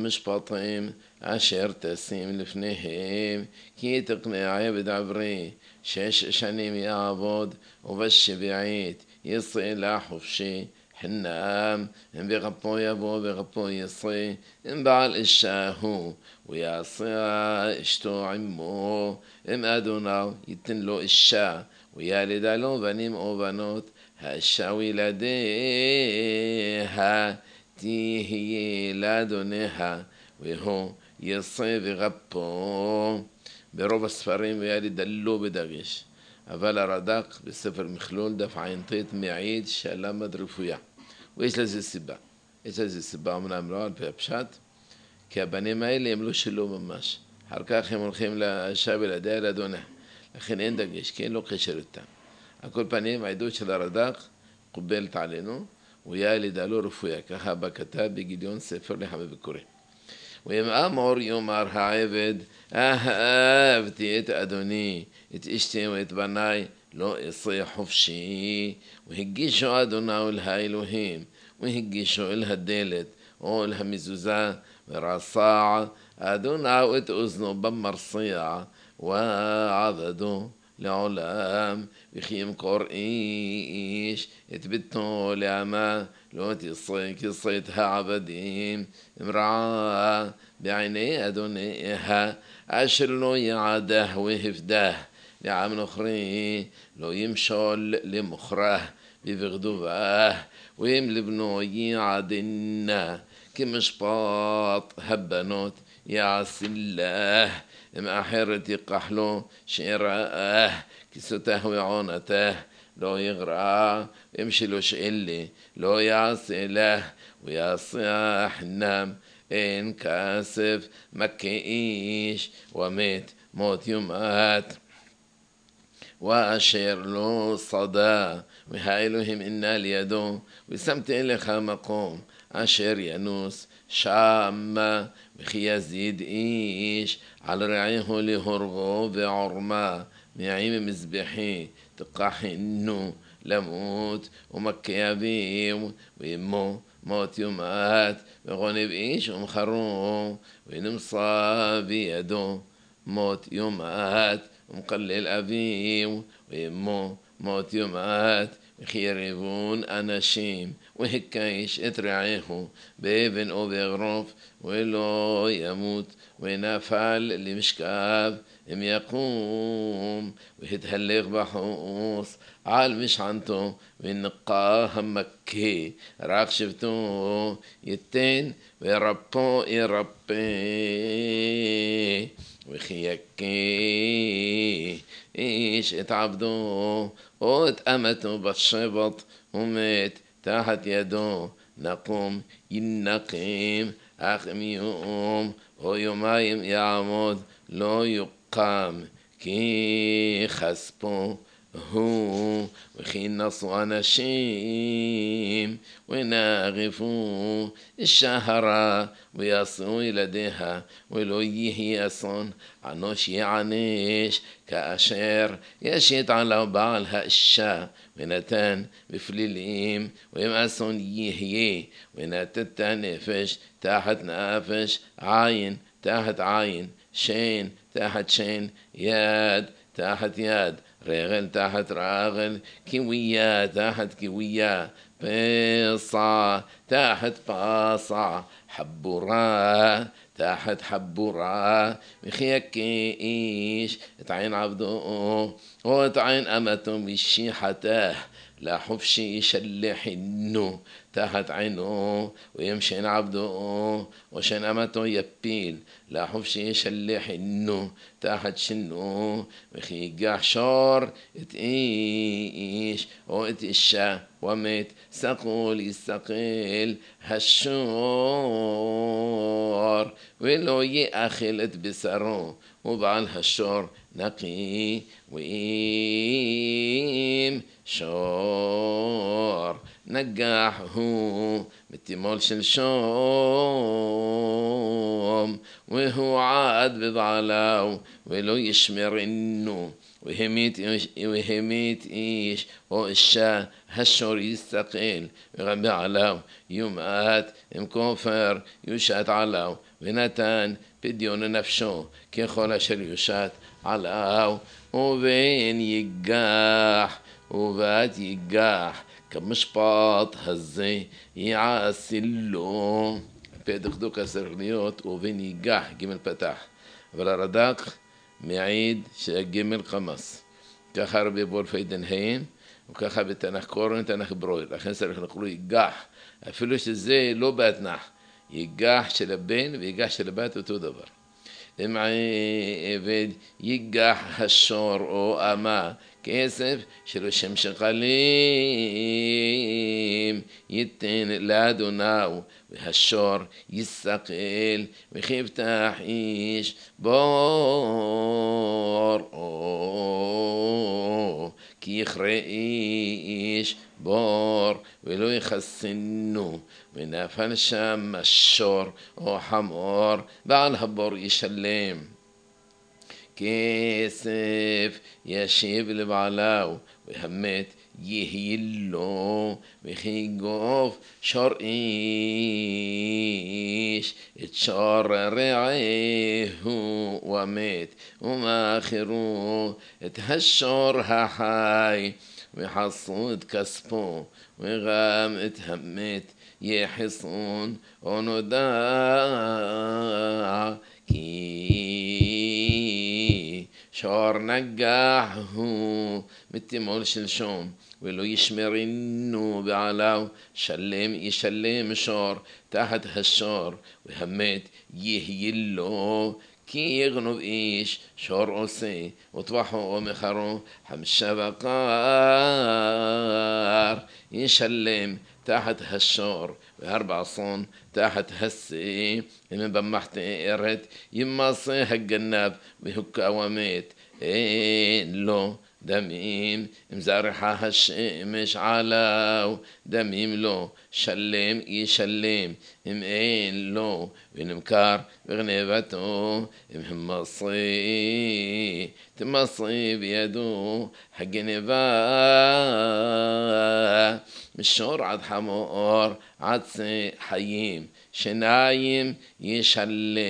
משפטים אשר תשים לפניהם, כי תקנה עבד עברי 6 שנים יעבוד, ובשביעית יצא לחופשי. חינם, אם בגפו יבוא בגפו יצא, אם בעל אישה הוא, ויעשה אשתו עמו, אם אדוניו ייתן לו אישה, וילדה לו בנים או בנות, האישה וילדיה תהיה לאדוניה, והוא יצא בגפו. ברוב הספרים וילד לו בדגש, אבל הרד"ק בספר מכלול דף ע"ט מעיד שהלמד רפויה, ויש לזה סיבה. יש לזה סיבה, אמנם לא על פי הפשט, כי הבנים האלה הם לא שלו ממש, אחר כך הם הולכים לאישה ולדיה לאדוניה, לכן אין דגש, כי אין לו קשר איתם. על כל פנים, העדות של הרד"ק קובלת עלינו, וילד לו רפויה, ככה בכתב בגיליון ספר לחמי וקורא. ואם אמור יאמר העבד, אהבתי את אדוני, את אשתי ואת בניי, לא אצא חופשי, והגישו אדוניו אל האלוהים, והגישו אל הדלת או אל המזוזה, ורסע אדוניו את אוזנו במרסיע, ועבדו לעולם, וכי ימכור איש את ביתו לאמה, לא תצא כצאת העבדים, אמרעה בעיני אדוניה, אשר לא יעדה והפדה, לעם נוכרי לא ימשול למוכרה בבגדובה, ואם לבנו יעדנה כמשפט הבנות יעשלה, אם אחרת ייקח לו שיראה כסותה ועונתה, לא יגרע, אם שלוש אלה לא יעשה לה, ויעשה חינם, אין כסף, מכה איש, ומת מות יומת. ואשר לא صدى, והאלוהים אינה לידו, ושמתי לך מקום אשר ינוס שמה, וכי יזיד איש על רעהו להורגו ועורמה, מעם מזבחי תקחנו למות, ומכה אביו ואמו מות יומת, וגונב איש ומכרו, ונמצא בידו מות יומת, ומקלל אביו ואמו מות יומת, וכי יריבון אנשים, והקיש את רעהו באבן או באגרוף, ולא ימות, ונפל למשכב, אם יקום, והתהלך בחוס על משענתו, ונקה המכה, רק שבטו ייתן, ורפו ירפא, וכי יכה איש את עבדו, או את אמתו בשבט, ומת תחת ידו, נקום ינקם, אך אם יום או יומיים יעמוד, לא יוקם, כי חספו הוא, וכי נשאו אנשים, ונאגפו שהרה, ויעשו ילדיה, ולא יהיה אסון, ענוש יענש, כאשר ישית עליו בעל האישה, ונתן בפלילים, ואם אסון יהיה, ונתת נפש תחת נפש, עין תחת עין, שן תחת שן, יד תחת יד, רגל תחת רגל, כוויה תחת כוויה, פסע תחת פסע, חבורה תחת חבורה, וכי יכה איש את עין עבדו או את עין אמתו משיחתה, לחופשי ישלחנו תחת עינו, וימשן עבדו ושן אמתו יפיל, לחופשי ישלחנו תחת שנו, וכי יגח שור את איש או את אישה, ומת סקול יסתכל השור, ולא יאכל את בשרו, ובעל השור נקי, ואם שור נגח הוא מתימול שלשום, והוא עד בבעלו ולא ישמרנו, והמית איש או אישה השור יסתכל וגם בעליו יומעת עם כופר יושת עליו, ונתן פדיון נפשו ככל אשר יושת עליו, ובן ייגח ובת ייגח כמשפט הזה יעשה לו. פדקדוק צריך להיות ובן ייגח ג' פתח, אבל הרד"ק מעיד שהג' חמס. ככה רבי וולפי דנהיין וככה בתנ"ך קורן תנ"ך ברור, לכן צריך לקרוא ייגח אפילו שזה לא בהתנ"ך, ייגח של הבן וייגח של הבת אותו דבר. אם עבד ייגח השור או אמה כסף שלו שם שקלים ייתן לאדוניו, והשור יסתכל וכיבטח איש בור כי יכרה איש בור ולא יחסנו, ונפל שם השור או חמור בעל הבור ישלם כסף ישיב לבעליו, והמת יהיה לו, וכי גוף שור איש את שור רעהו ומת, ומאחרו את השור החי וחסו את כספו, וגם את המת יחסון או נודע כי שור נגח הוא מתימול שלשום, ולא ישמרנו בעליו שלם ישלם שור תחת השור, והמת יהיה לו, כי יגנוב איש שור עושה וטבחו או מחרו 5 בקר ישלם תחת השור, ו4 צאן תחת השא, אם במחתרת ימסה הגנב והוכה ומת, אין לו דמים, אם זרחה השמש עליו דמים לו, שלם ישלם, אם אין לו ונמכר וגנבתו, אם תמסה בידו הגנבה, משור עד חמור עד חיים 2 ישלם,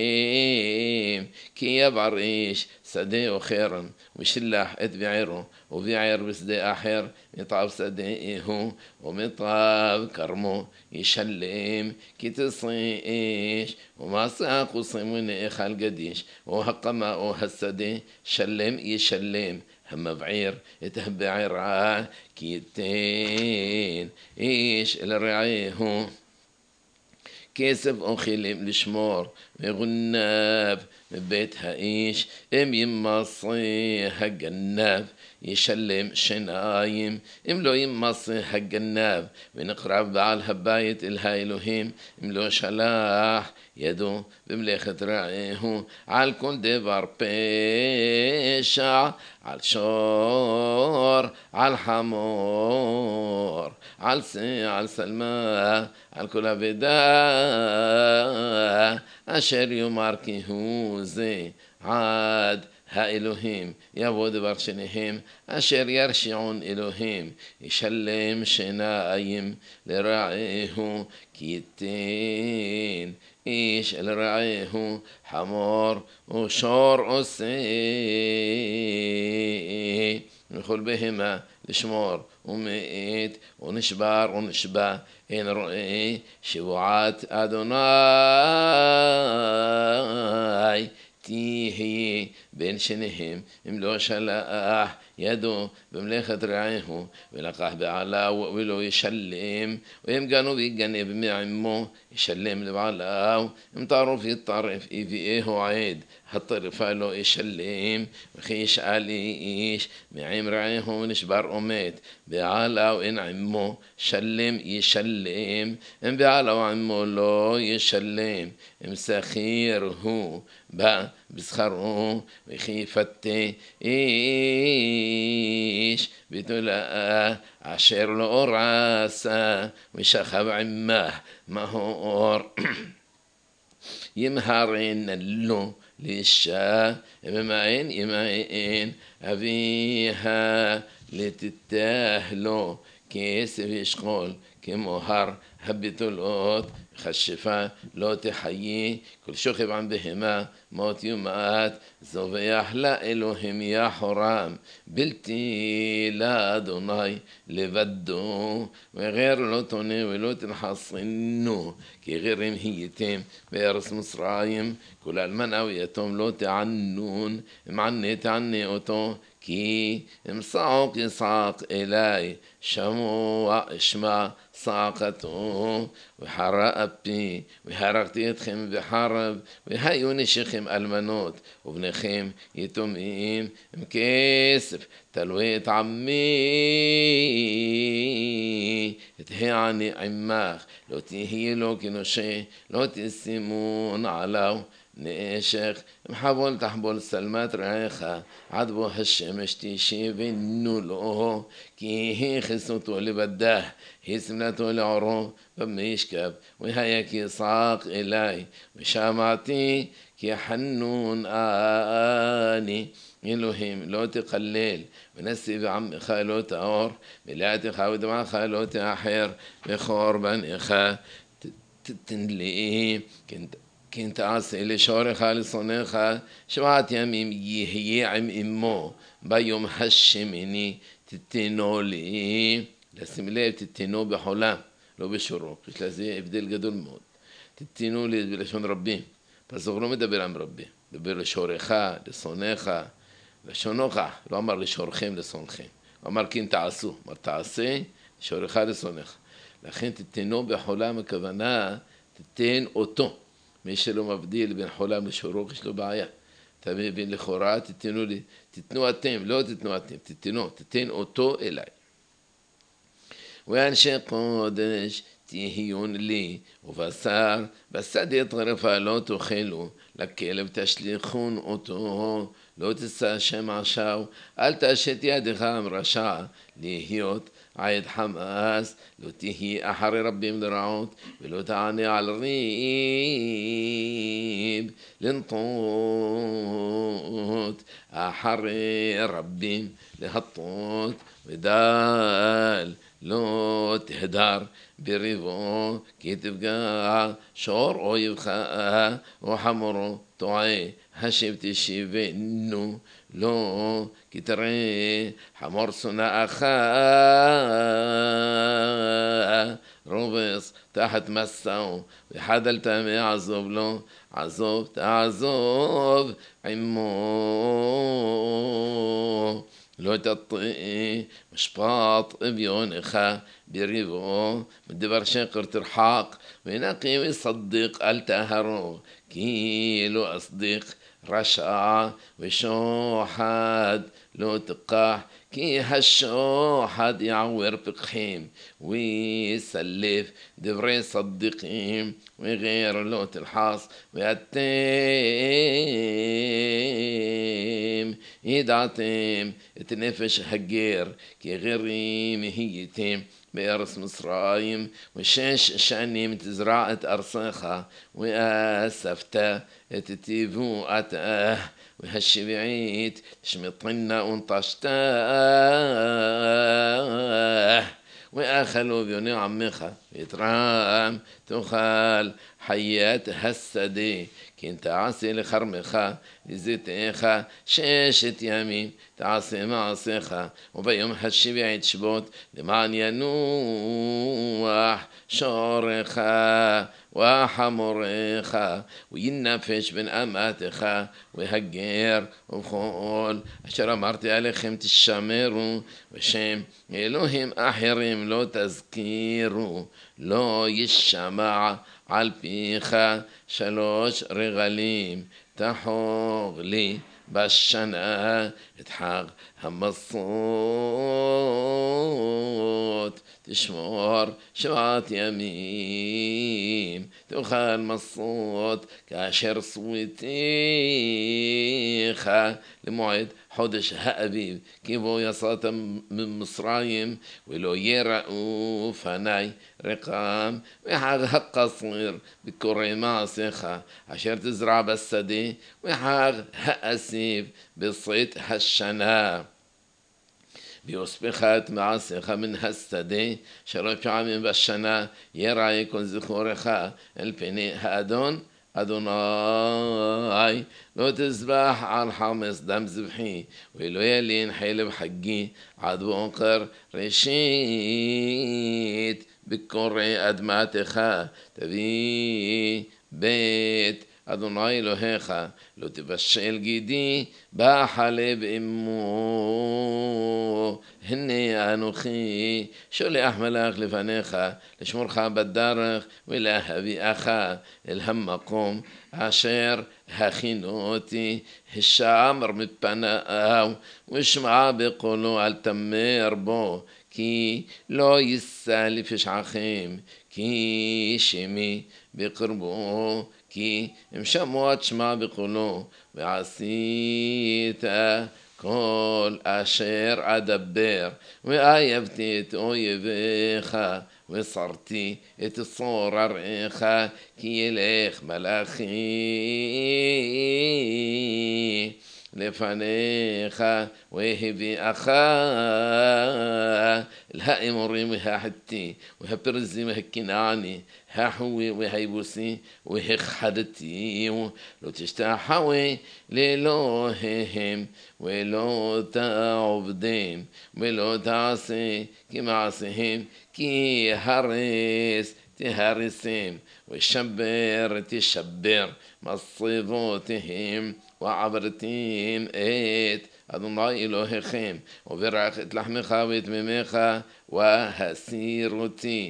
כי יבער איש שדה או חרם ושלח את בעירו, וביער בשדה אחר מטעב שדהו ומטעב כרמו ישלם, כי תסע איש ומעשה החוסם ונאכל גדיש, או הקמה או השדה שלם ישלם, המבעיר את הבעירה כי ייתן איש אל רעהו כסף או כלים לשמור, וגונב מבית האיש, אם ימסה הגנב ישלם 2, אם לא ימסה הגנב ונקרב בעל הבית אל האלוהים, אם לא שלח ידו במלאכת רעהו על כל דבר פשע, על שור, על חמור, על שא, על שלמה, על כל אבדה אשר יאמר כי הוא זה עד האלוהים, יבוא דבר שניהם אשר ירשיעון אלוהים, ישלם 2 לרעהו, כי ייתן איש אל רעהו חמור ושור עושה וכל בהמה לשמור, ומת ונשבר ונשבע, אין רואה שבועת אדוני תהיה בין שניהם, אם לא שלח ידו במלאכת רעהו ולקח בעליו ולא ישלם, ואם גנוב יגנב מעמו ישלם לבעליו, אם טרוף יטרף יביאהו עד הטרפה לא ישלם, וכי ישאל איש מעם רעהו נשבר ומת, בעליו אין עמו שלם ישלם, אם בעליו עמו לא ישלם, مسخير هو با بسخره وخيفت إيش بتلا عشر له راسه وشخب عماه مهور يمهرين اللو للشا يمعين أبيها لتتاهلو كيس يشقول كمهر هبتلوت خشفة لو تحيي كل شخب عن بهما موت يومات زوفي أحلى إلههم يا حرام بلتي لا دوناي لبدو وغير لو توني ولو تنحصنو كي غيرهم هيتم بيرس مصرايم كل المناويتهم لو تعنون معني تعني أوتو كي امصعوك يصعق إلي شموع اشمع صاقته وحرق بي وحرقت يدخم بحرب وهيون شخم المنوت وبنخم يتمئم مكسف تلويت عمي تهيعني عماخ لو تهي لو كنوشي لو تسمون علو نشخ محبول تحبول سلمات رعيخة عدبو هالشمش تيشي بنو له كي هي خسوتو اللي بداه هي سمناتو لعرو بميشكب وهيك يصاق إلي وشامعتي كي حنون آني إلهيم لو تقلل ونسي بعم خالو تأور بلاتي خاود مع خالو تأحير بخور بن إخا تنلي كنت عاسي لشوري خالي صنيخة شوات يميم يهي عم إمو بيوم هشمني تتنولي لازم ليه تتنو بحلام لو بشروق مش لازم يبدل جدول مود تتنولي بلشون ربي بس غلو مدبر عن ربي دبر لشوريخة لصنيخة لشونوخة לא אמר לשורחים לסונכם, הוא אמר כן תעשו, אמר תעשה שורחה לסונך. לכן תתנו בחולם הכוונה, תתן אותו. מי שלא מבדיל בין חולם לשורוך יש לו בעיה. אתה מבין לכאורה, תתנו אתם, לא תתנו אתם, תתן אותו אליי. ואנשי קודש תהיון לי, ובשר, בשדה טרפה לא תאכלו, לכלב תשליכון אותו, לא תשא השם עכשיו, אל תשת ידך רשע, להיות עד חמאס, לא תהי אחרי רבים לרעות, ולא תענה על ריב, לנטות, אחרי רבים להטות, ודל, לא תהדר בריבו, כי תפגע שור אויבך וחמורו טועה, השב תשיבנו, לא כי תראה חמור שונאך רובס תחת מסעו, וחדלת מעזוב לו, עזוב תעזוב עמו. לא תטעה משפט אביונך בריבו, מדבר שקר תרחק, ונקי וסדיק אל תהרוג, כי לא אסדיק רשע ושוחד לא תקח, כי השוחד יעוור פקחים ויסלף דברי صديقים وغير לא תלחץ, ואתם ידעתם את נפש הגר כי גרים הייתם בארץ מצרים, ושש שנים תזרע את ארצך ואספת את תבואתה, והשביעית תשמטנה ונטשתה, ואכלו ביוני עמך ויתרם תאכל חיית השדה, כן תעשה לכרמך לזיתך ששת ימים תעשה מעשיך, וביום השביעי תשבות למען ינוח שורך וחמורך, וינפש בן אמתך והגר ובכל אשר אמרתי עליכם תשמרו, ושם אלוהים אחרים לא תזכירו, לא ישמע על פיך 3 רגלים תחוג לי בשנה את חג המסות תשמור 7 ימים, תאכל מסות כאשר סוויתיך למועד חודש האביב, כי בו יצאת ממצרים ולא יראו פני רקם, וחג הקציר בקוראי מעשיך אשר תזרע בשדה, וחג האסיף בצאת השנה. ויוספך את מעשיך מן השדה 3 פעמים בשנה, יראה כל זכורך אל פני האדון אדוני. לא תזבח על חמץ דם זבחי, ולא ילין חלב חגי עד בוקר ראשית בקוראי אדמתך תביא בית אדוני אלוהיך, לא תבשל גידי בחלב אמו. הנה אנוכי שולח מלאך לפניך לשמורך בדרך ולהביאך אל המקום אשר הכינותי. השמר מפניו ושמע בקולו, אל תמר בו, כי לא יישא לפשעכם, כי שמי בקרבו, כי אם שמוע תשמע בקולו, ועשית כל אשר אדבר, ואהבתי את אויביך, וסרתי את צורריך, כי ילך מלאכי לפניך, והביאך אל האמורים והחיתי והפרזי והכנעני, החווי והיבוסי והכחדתי. לא תשתחווה לאלוהיהם ולא תעבדם, ולא תעשה כמעשיהם, כי הרס תהרסם, ושבר תשבר מצבותיהם, ועברתם את אדוני אלוהיכם, וברך את לחמך ואת מימיך, והסיר אותי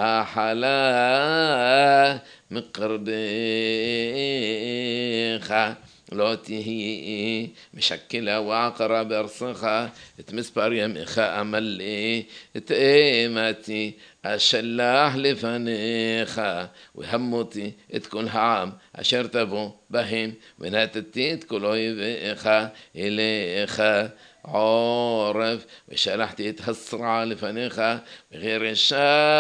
מחלה מקרבך. לא תהי משקלה ועקרה בארצך, את מספר ימיך אמלא את אימתי אשלח לפניך, והמותי את כל העם אשר תבוא בהם, ונתתי את כל אויביך אליך עורף, ושלחתי את הסרעה לפניך וגרשה,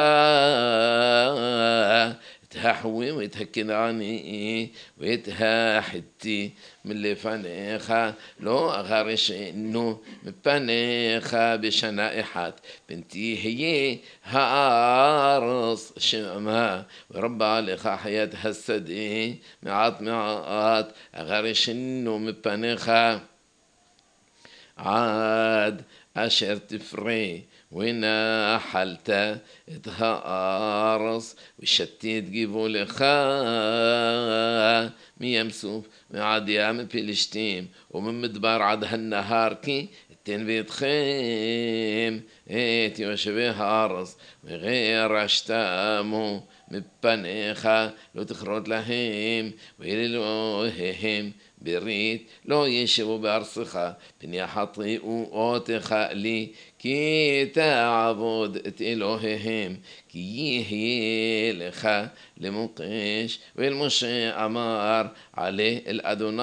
את החווי ואת הכנעני ואת החיתי מלפניך. לא אגרשנו מפניך בשנה אחת, פן תהיה הארץ שממה, ורבה לך חיית השדה מעט מעט. אגרשנו מפניך עד אשר תפרה, ונחלת את הארץ, ושתית גבולך מים סוף ועד ים פלשתים, וממדבר עד הנהר, כי אתן בידכם את יושבי הארץ, וגירשתמו מפניך, לא תכרות להם ולאלוהיהם ברית, לא ישבו בארצך, פן יחטאו אותך לי, כי תעבוד את אלוהיהם, כי יהיה לך למוקש. ואל משה אמר, עלה אל אדוני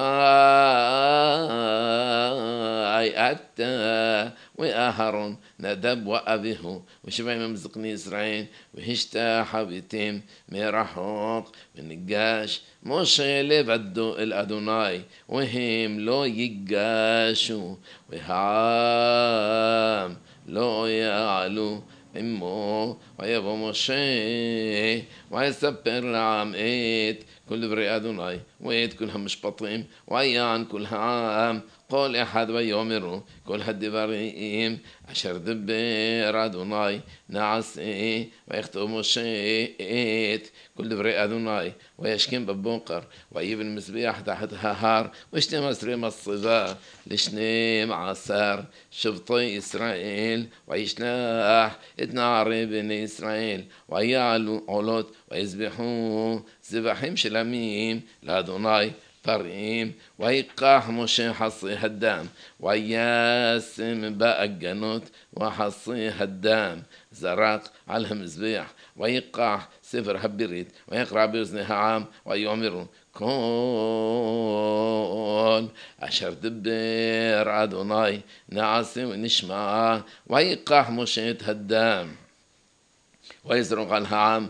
אתה ואהרון נדב ואביהו ושבעים מזקני ישראל, והשתחוויתם מרחוק. וניגש משה לבדו אל אדוני, והם לא ייגשו, והעם לא יעלו עמו. ויבוא משה ויספר לעם את כל דברי אדוני ואת כל המשפטים, ויען כל העם כל אחד ויאמרו כל הדברים אשר דבר אדוני נעשה. ויכתוב משה את כל דברי אדוני, וישכם בבוקר, ויבן מזבח תחת ההר, ו12 מצבה ל12 שבטי ישראל. וישלח את נערי בני ישראל, ויעלו עולות, ויזבחו זבחים של עמים לאדוני פרים, ויקח משה חסי הדם, וישם באגנות וחסי הדם, זרק על המזבח, ויקח ספר הברית, ויקרא באוזני העם, ויאמרו, כל אשר דבר אדוני נעשה ונשמע, ויקח משה את הדם, ויזרוק על העם,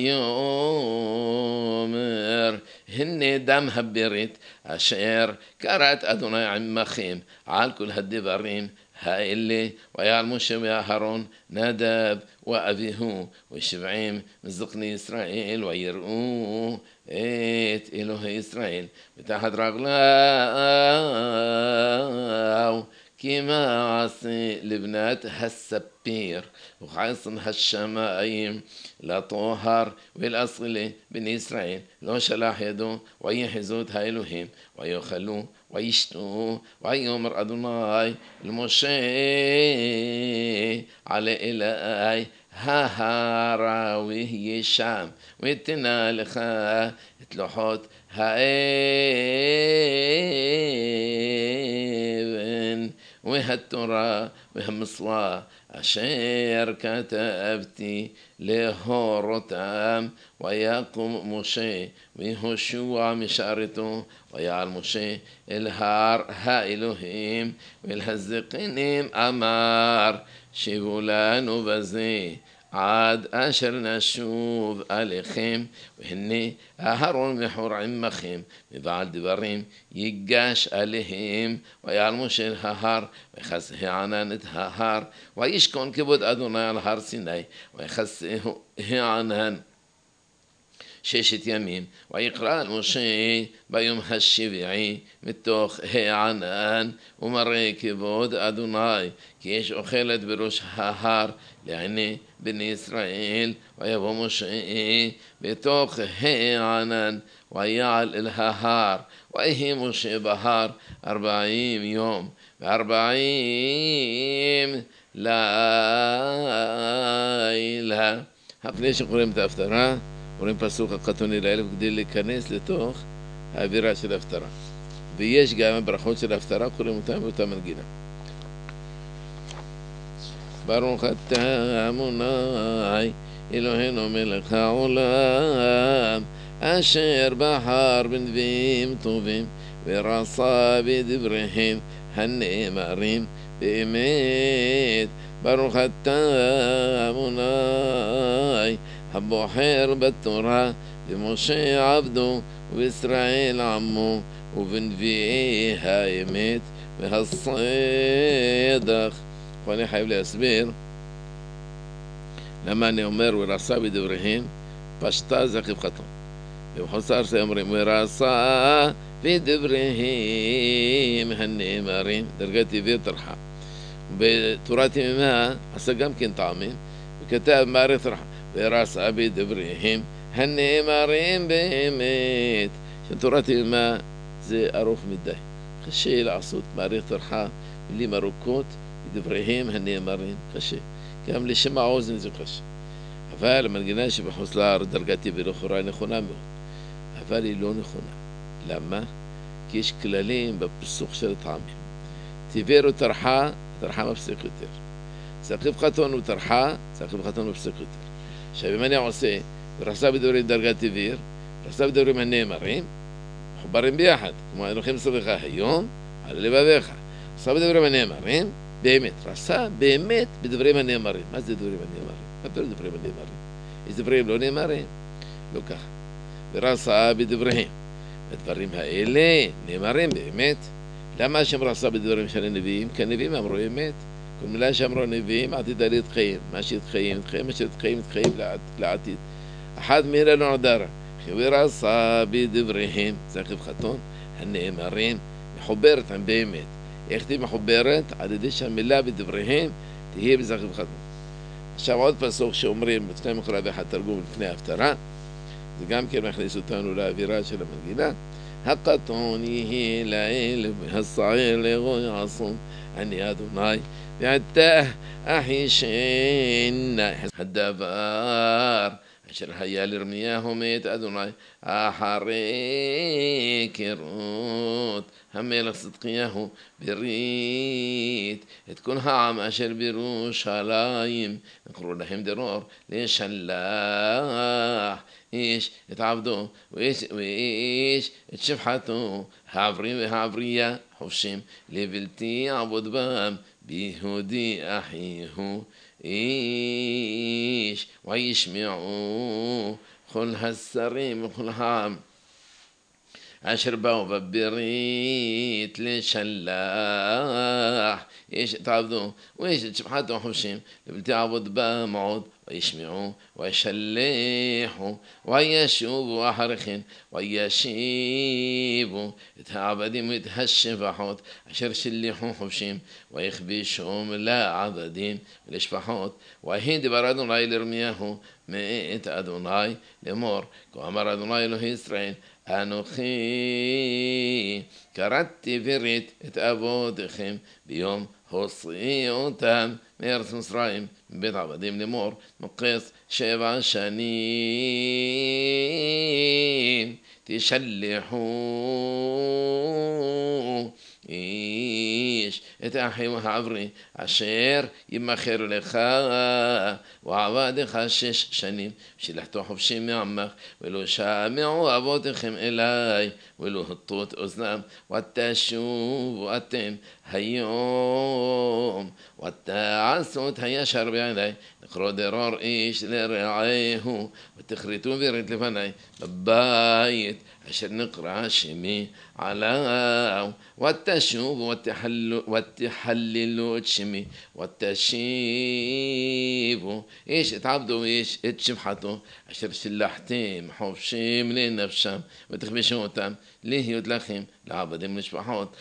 ויאמר, הנה דם הברית, אשר כרת אדוני עמכם, על כל הדברים האלה, ויעל משה ואהרון, נדב ואביהו, ושבעים מזקני ישראל, ויראו את אלוהי ישראל, ותחת רגליו, כי מעשה לבנת הספיר, וכעצם השמיים לטוהר ולאסרילי בני ישראל, לא שלח ידו, ויחזו את האלוהים, ויאכלו, וישתו, ויאמר אדוני למשה, עלה אלי ההר ויהיה שם, ותנה לך את לוחות האבן והתורה והמצווה אשר כתבתי להורותם, ויקום משה ויהושע משרתו, ויעל משה אל הר האלוהים ואל הזקנים אמר, שבו לנו בזה עד אשר נשוב עליכם, והנה אהרון וחור עמכם, מבעל דברים ייגש עליהם, ויעל משה אל ההר, ויכסה הענן את ההר, וישכון כבוד אדוני על הר סיני, ויכסה הענן 6 ימים, ויקרא אל משה ביום השביעי מתוך הענן, ומראה כבוד אדוני, כי יש אוכלת בראש ההר לעיני בני ישראל, ויבוא משה בתוך הענן, ויעל אל ההר, ויהי משה בהר 40 יום, ו40 לילה. לפני שקוראים את ההפטרה, קוראים פסוק הקטוני לאלף כדי להיכנס לתוך האווירה של ההפטרה. ויש גם הברכות של ההפטרה, קוראים אותם באותה מנגינה. ברוך אתה אדוני אלוהינו מלך העולם, אשר בחר בנביאים טובים ורצה בדבריהם הנאמרים באמת. ברוך אתה אדוני הבוחר בתורה במשה עבדו ובישראל עמו ובנביאי האמת והצדק. אני חייב להסביר למה אני אומר ורצה בדבריהם, פשטה זה חבחתו. ובחוסר שאומרים ורצה בדבריהם הנאמרים, דרגת עביר תרחה. בתורת ימימה עשה גם כן טעמים, וכתב מעריך תרחה, ורצה בדבריהם הנאמרים באמת. שתורת ימימה זה ארוך מדי, קשה לעשות מעריך תרחה, מילים ארוכות, בדבריהם הנאמרים קשה, גם לשמע האוזן זה קשה. אבל המנגינה שבחוסר דרגת עביר לכאורה נכונה מאוד, אבל היא לא נכונה. למה? כי יש כללים בפסוק של הטעמים. תיבר וטרחה, טרחה מפסיק יותר. סחיב חתון וטרחה, סחיב חתון מפסיק יותר. עכשיו אם אני עושה ורצה בדברים דרגת עביר, רצה בדברים הנאמרים, מחוברים ביחד, כמו אלוהים סביבך היום על לבביך. רצה בדברים הנאמרים באמת, רצה באמת בדברים הנאמרים. מה זה דברים הנאמרים? מה זה דברים הנאמרים? יש דברים לא נאמרים? לא ככה. ורצה בדבריהם. הדברים האלה נאמרים באמת. למה השם רצה בדברים של הנביאים? כי הנביאים אמרו אמת. כל מילה שאמרו הנביאים עתידה להתקיים. מה שהתקיים, מה שהתקיים, התקיים לעתיד. אחד מילה לא נדרה. ורצה בדבריהם, זה חבחתון, הנאמרים, מחוברת עם באמת. איך תהיה מחוברת? על ידי שהמילה בדבריהם תהיה בזכר וחתום. עכשיו עוד פסוק שאומרים, לפני מקרא ואחד תרגום לפני ההפטרה, זה גם כן מכניס אותנו לאווירה של המנגינה. הקטון יהיה לאל והשעיר לגוי עשום, אני אדוני ואתה אחישנה. הדבר אשר היה לרמיהו מאת אדוני אחרי כרות המלך צדקיהו ברית את כל העם אשר בירושלים נקראו להם דרור לשלח איש את עבדו ואיש את שפחתו העברי והעברייה חופשים לבלתי עבוד בם ביהודי אחיהו איש וישמעו כל השרים וכל העם אשר באו בברית לשלח איש את עבדו ואיש את שפחתו חופשים לבלתי עבוד בם עוד וישמעו וישלחו וישובו אחריכן וישיבו את העבדים ואת השפחות אשר שלחו חופשים ויכבישום לעבדים ולשפחות ויהי דבר אדוני לירמיהו מאת אדוני לאמור כה אמר אדוני אלוהי ישראל אנוכי קראתי ברית את אבותיכם ביום הוציאי אותם מארץ מצרים מבית עבדים לאמור מקץ 7 שנים תשלחו איש את אחיו העברי אשר ימכר לך ועבדך 6 שנים שלחתו חופשים מעמך ולא שמעו אבותיכם אליי ולא הטו את אוזנם ותשובו אתם היום ותעשו את הישר בעיני לקרוא דרור איש לרעהו ותכרתו ברית לפני בבית אשר נקרא שמי עליו ותשובו ותחללו את שמי ותשיבו איש את עבדו ואיש את שפחתו אשר שלחתם חופשים לנפשם ותכבשו אותם להיות לכם לעבדים ולשפחות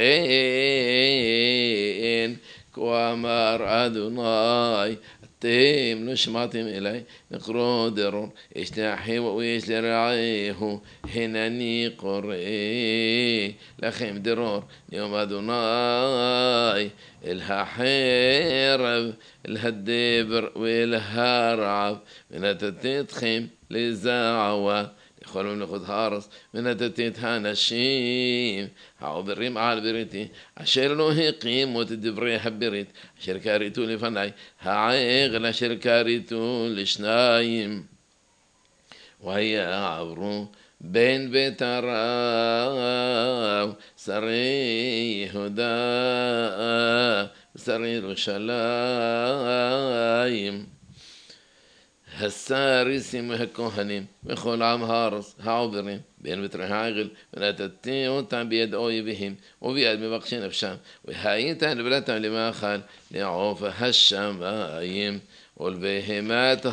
לכן כה אמר אדוני אתם לא שמעתם אליי נקרא דרור איש לאחיו ואיש לרעהו הנני קורא לכם דרור יום אדוני אל החרב אל הדבר ואל הרעב ונתתי אתכם לזעווה לכל ממלכות הארץ ונתתי את האנשים העוברים על בריתי אשר לא הקימו את דברי הברית אשר כריתו לפני העגל אשר כריתו לשניים ויעברו בין בית הרב שרי יהודה ושרי ירושלים הסריסים והכהנים וכל עם הארץ העוברים בין בתרי העגל ונתתי אותם ביד אויביהם וביד מבקשי נפשם והיית נבלתם למאכל לעוף השמיים ולבהמת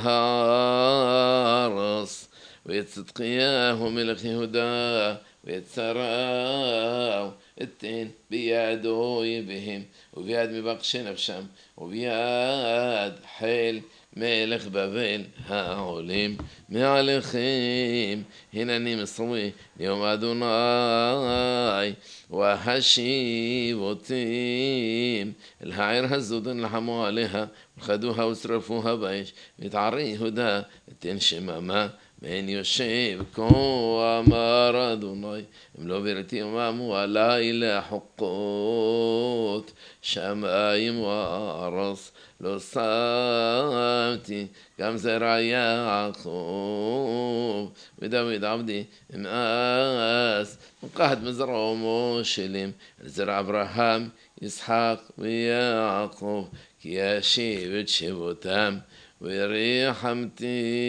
הארץ ואת צדקיהו מלך יהודה ואת שריו אתן ביד אויביהם וביד מבקשי נפשם וביד חיל מלך בבל העולים מעליכם הנני מסווי ליום אדוני והשיב אותם אל העיר הזאת נלחמו עליה וחדוها ושרפוها באש ואת ערי יהודה אתן שממה ואין יושב כה אמר אדוני אם לא בראתי יוממו עלי לחוקות שמיים וארץ לא שמתי גם זרע יעקב ודוד עבדי אמאס וקחת מזרעו מושלים לזרע אברהם יצחק ויעקב כי ישיב את שבותם וריחמתים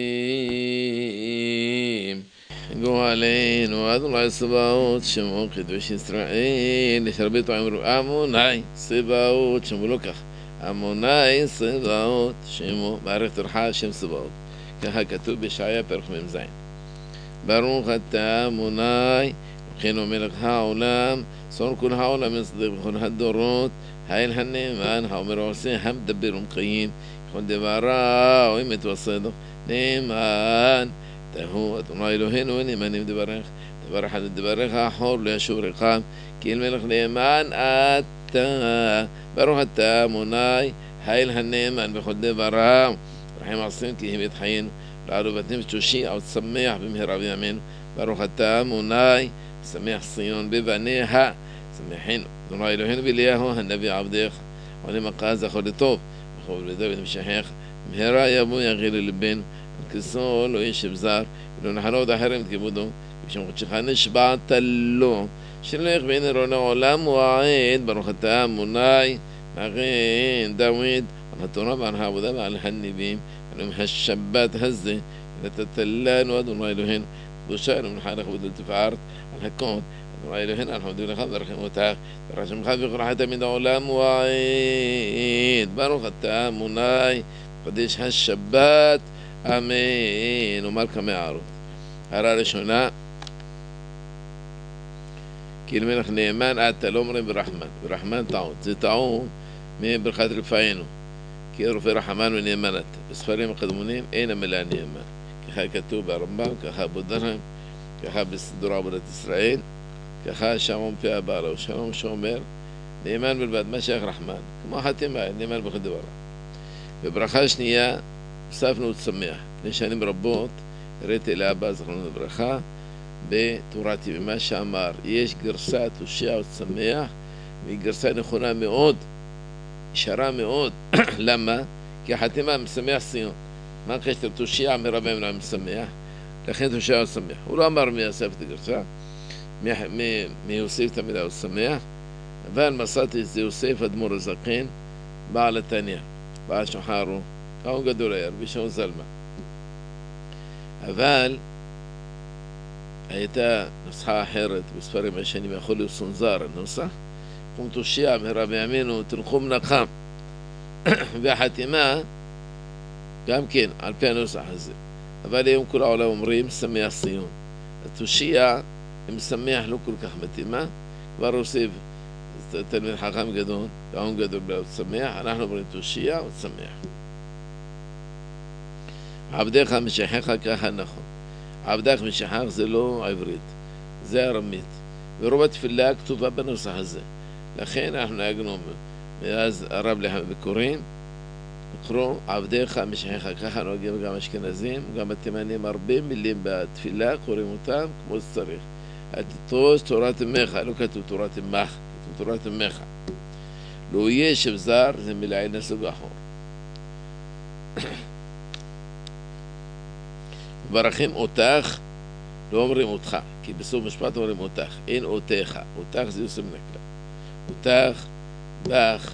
גואלנו אדוני צבאות שמו קדוש ישראל יש הרבה טועמים עמוני צבאות שמו לא כך עמוני צבאות שמו מערכת תורחה שם צבאות ככה כתוב בישעיה פרק מ"ז ברוך אתה עמוני וכן מלך העולם צאן כל העולם יצדק בכל הדורות האל הנאמן האומר עושה המדבר ומקיים כל דברה או אמת וסדק נאמן תהו אדוני אלוהינו נאמנים דברך דברך עד דברך אחור לא ישוב רחם כי אל מלך נאמן אתה ברוך אתה עמוני האל הנאמן בכל דברה רחם עשים כי הם יתחיינו לעלו בתים ותושיע ותשמח במהרה בימינו. ברוך אתה אדוני משמח ציון בבניה. שמחנו אדוני אלוהינו באליהו הנביא עבדך ולמקרא זכור לטוב וכל בדוד המשכך מהרה יבוא יגיע ללבנו על כסו לא ישב זר ולא נחלות אחרים כיבודו בשם קודשך נשבעת לו שלך בין ערון העולם ועד. ברוך אתה אדוני מגן דוד על התורה ועל העבודה ועל הנביאים על השבת הזה נתת לנו אדוני אלוהינו קדושה ומנחלך ולתפארת על הכל. אדוני אלוהינו אנחנו מודים לך ומברכים אותך ברוך שמך וברכך תמיד העולם ועד. ברוך אתה אדוני קדש השבת אמן. נאמר כמה הערות. הערה ראשונה, כי למלך נאמן אתה לא אומרים ברחמן. ברחמן טעות, זה טעות מברכת רפאנו, כי רופא רחמן ונאמן אתה. בספרים הקדמונים אין המילה נאמן, ככה כתוב ברמב"ם, ככה בודרם, ככה בסידור עבודת ישראל, ככה שמעון פי הבעלה, שמעון שאומר נאמן בלבד, מה שייך רחמן? כמו חתימה, נאמן בכל דבר. בברכה שנייה הוספנו שמח. לפני שנים רבות הראיתי לאבא זכרונו לברכה בתורת ימימה שאמר יש גרסה תושיע ושמח והיא גרסה נכונה מאוד, ישרה מאוד. למה? כי החתימה משמח ציון. מה קשר תושיע מרבה מנה משמח? לכן תושיע ושמח. הוא לא אמר מי יוסף את הגרסה, מי יוסיף את המילה ושמח, אבל מסעתי זה יוסף אדמו"ר הזקן בעל התניא, בעל שוחרו, גאון גדול היה, רבי שמעון זלמן. אבל הייתה נוסחה אחרת בספרים השנים, יכול להיות סונזר הנוסח, קום תושיע מהרה בימינו תנחום נחם, והחתימה גם כן על פי הנוסח הזה. אבל היום כל העולם אומרים שמח ציון. התושיע אם שמח לא כל כך מתאימה, כבר הוסיף תלמיד חכם גדול, גאון גדול בלעוד שמח, אנחנו אומרים תושיע ושמח. עבדך משכך ככה נכון. עבדך משכך זה לא עברית, זה ארמית, ורוב התפילה כתובה בנוסח הזה. לכן אנחנו נהגנו מאז הרב לחם וקוראים לקרוא עבדך משכך ככה. נוהגים גם אשכנזים, גם התימנים, הרבה מילים בתפילה קוראים אותם כמו שצריך. התתוש תורת אמך, לא כתוב תורת אמך, כתוב תורת אמך. לא יהיה שבזר, זה מילה נסוג אחור. ברכים אותך, לא אומרים אותך, כי בסוף משפט אומרים אותך, אין אותך, אותך זה יוסף נקלה. אותך, בך,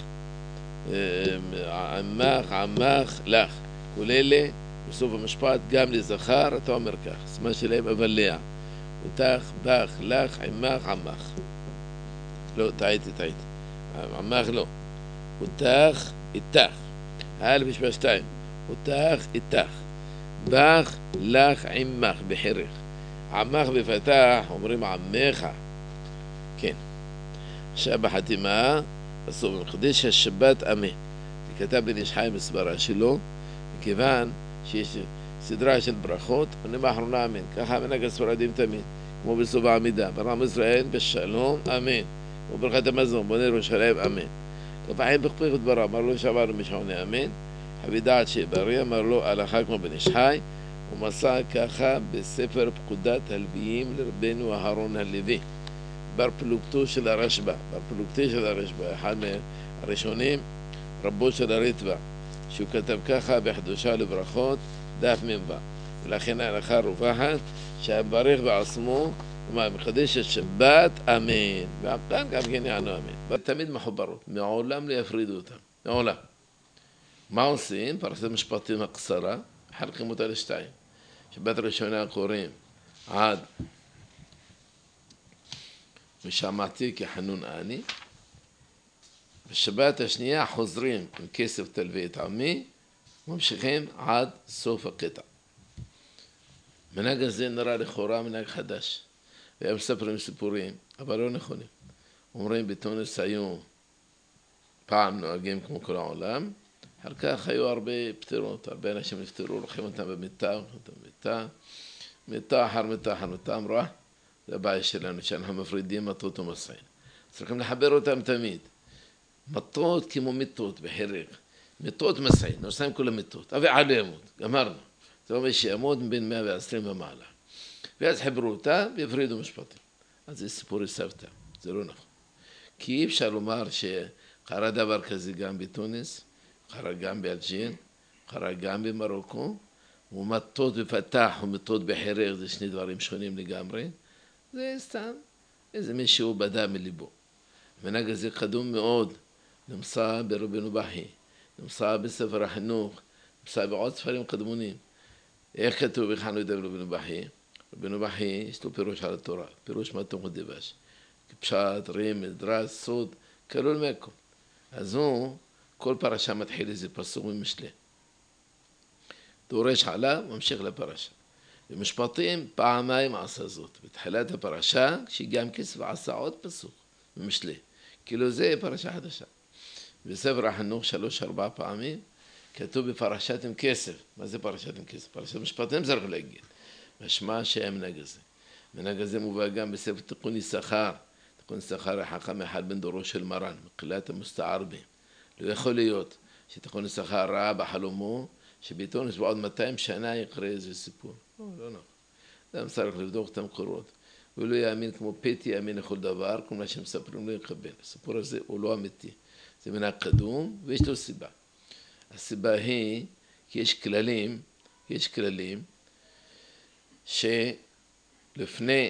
עמך, עמך, לך. כל אלה, בסוף המשפט, גם לזכר, אתה אומר כך, זמן שלהם אבל לאה. אותך, בך, לך, עמך, עמך. לא, טעיתי. עמך לא. אותך, איתך. משפט 2. אותך, איתך. בך, לך, עמך, בחירך. עמך בפתח, אומרים עמך. כן. עכשיו בחתימה, בסוף מקדש השבת אמן. וכתב בן איש חי בסברה שלו, מכיוון שיש סדרה של ברכות, עונים האחרונה אמן. ככה מנהג הספרדים תמיד, כמו בסוף העמידה. ברם ישראל בשלום אמן. וברכת המזון, בונה ירושלים אמן. כפיים בכפיך דברה, אמר לו שעברנו משעוני אמן. חבי דעת שיבריא, אמר לו הלכה כמו בן איש חי. הוא מסע ככה בספר פקודת הלוויים לרבנו אהרון הלוי. בר פלוגתו של הרשב"א, אחד מהראשונים, רבו של הרטב"א, שהוא כתב ככה בחדושה לברכות, דף מ"ו. ולכן ההלכה רווחת שהברך בעצמו, כלומר, מקדש השבת, אמן. והפעם גם כן יענו אמן. תמיד מחוברות, מעולם לא יפרידו אותם, מעולם. מה עושים? פרשת משפטים הקצרה, חלקים אותה לשתיים. שבת ראשונה קוראים עד ושמעתי כחנון אני, בשבת השנייה חוזרים עם כסף תלווה את עמי, ממשיכים עד סוף הקטע. מנהג הזה נראה לכאורה מנהג חדש, והם מספרים סיפורים, אבל לא נכונים. אומרים בתונס היו פעם נוהגים כמו כל העולם, אחר כך היו הרבה פטירות, הרבה אנשים נפטרו, לוקחים אותם במיטה, מיטה אחר מיטה, אמרה, זה הבעיה שלנו, שאנחנו מפרידים מטות ומסעים. צריכים לחבר אותם תמיד. מטות כמו מיטות, בחירק. מיטות מסעים, נוסעים כל המיטות. אבל עלימות, גמרנו. זה אומר שיעמוד בין 120 ומעלה. ואז חיברו אותה והפרידו משפטים. אז זה סיפורי סבתא, זה לא נכון. כי אי אפשר לומר שקרה דבר כזה גם בתוניס, קרה גם באלג'יר, קרה גם במרוקו, ומטות בפתח ומטות בחירר זה שני דברים שונים לגמרי. זה סתם איזה מישהו בדה מליבו. המנהג הזה קדום מאוד, נמצא ברבנו בכי, נמצא בספר החינוך, נמצא בעוד ספרים קדמונים. איך כתוב בכאן יודע רבנו בכי? רבנו בכי יש לו פירוש על התורה, פירוש מתום ודבש. פשט, רמז, דרש, סוד, כלול מהכל. אז הוא, כל פרשה מתחיל איזה פסוק ממשלי. דורש עליו, ממשיך לפרשה. במשפטים פעמיים עשה זאת. בתחילת הפרשה, כשהיא גם כסף עשה עוד פסוק ממשלי. כאילו זה פרשה חדשה. בספר החינוך 3-4 פעמים, כתוב בפרשת עם כסף. מה זה פרשת עם כסף? פרשת משפטים זה רק להגיד. משמע שהמנהג הזה. המנהג הזה מובא גם בספר תיקון יששכר. תיקון יששכר החכם אחד בן דורו של מרן, מקהילת המוסתערבים. לא יכול להיות שתיקון יששכר ראה בחלומו, שבתוניס בעוד 200 שנה יקרה איזה סיפור. לא נכון. אדם צריך לבדוק את המקורות. הוא לא יאמין כמו פתי, יאמין לכל דבר, כל מה שמספרים לא יקבל. הסיפור הזה הוא לא אמיתי. זה מנהג קדום, ויש לו סיבה. הסיבה היא, כי יש כללים, שלפני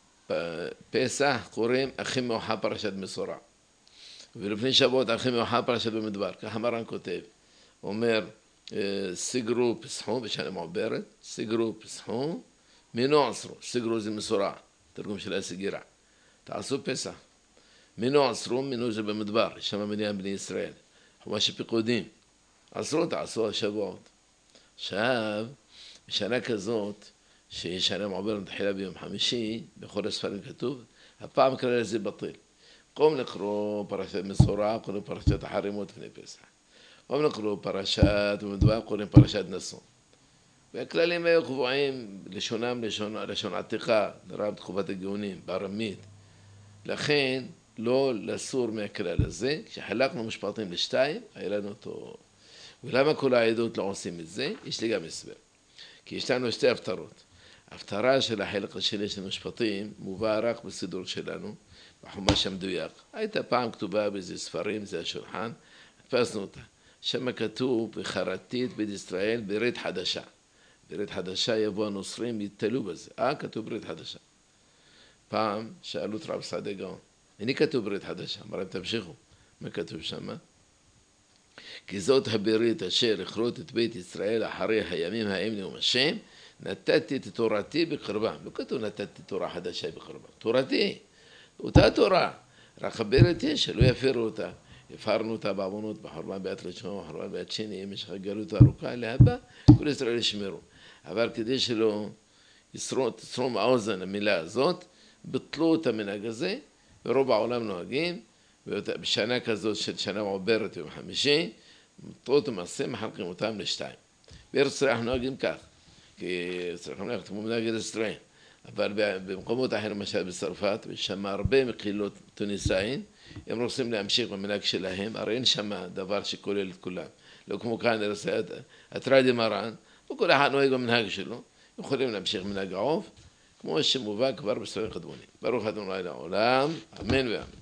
פסח קוראים הכי מאוחר פרשת מסורה. ולפני שבועות הכי מאוחר פרשת במדבר. ככה מרן כותב. הוא אומר, סגרו פסחו, בשנה מעוברת, סגרו פסחו, מינו עשרו. סגרו זה מסורה, תרגום של הסגירה. תעשו פסח. מינו עשרו, מינו זה במדבר, שם מניין בני ישראל. חומש פיקודים. עשרו, תעשו השבועות. עכשיו, בשנה כזאת, שהיא שנה מעוברת מתחילה ביום חמישי, בכל הספרים כתוב, הפעם כלל הזה בטל. קום לקרוא פרשת מסורה, קוראים פרשת החרימות לפני פסח. קום לקרוא פרשת במדבר, קוראים פרשת נשוא. והכללים היו קבועים לשונם לשון עתיקה, לרב תקופת הגאונים, בארמית. לכן, לא לסור מהכלל הזה, כשחלקנו משפטים לשתיים, היה לנו אותו. ולמה כל העדות לא עושים את זה? יש לי גם הסבר. כי יש לנו שתי הפטרות. ההפטרה של החלק השני של משפטים מובא רק בסידור שלנו, בחומש המדויק. הייתה פעם כתובה באיזה ספרים, זה השולחן, הדפסנו אותה. שם כתוב בחרתית בית ישראל ברית חדשה. ברית חדשה יבוא הנוצרים יתלו בזה. כתוב ברית חדשה. פעם שאלו את רב סעדיה גאון, הנה כתוב ברית חדשה, אמרם תמשיכו. מה כתוב שם? כי זאת הברית אשר הכרות את בית ישראל אחרי הימים ההם נאום השם, נתתי את תורתי בקרבם. לא כתוב נתתי תורה חדשה בקרבם. תורתי, אותה תורה. רק הברית יש, שלא יפרו אותה. הפרנו אותה בעוונות, בחורבן בעת ראשון, בחורבן בעת שני, אם יש לך גלות ארוכה להבא, כל ישראל ישמרו. אבל כדי שלא תצרום האוזן המילה הזאת, בטלו את המנהג הזה, ורוב העולם נוהגים, בשנה כזאת של שנה מעוברת יום חמישי, מטרות ומעשה מחלקים אותם לשתיים. בארץ ישראל אנחנו נוהגים כך, כי צריכים ללכת כמו מנהג ישראל. אבל במקומות אחרים, למשל בצרפת, יש שם הרבה מקהילות טוניסאים, הם רוצים להמשיך במנהג שלהם, הרי אין שם דבר שכולל את כולם. לא כמו כאן, התרדי מרן, וכל אחד נוהג במנהג שלו, יכולים להמשיך מנהג העוף, כמו שמובא כבר בספרים קדמונים. ברוך ה' לעולם, אמן ואמן.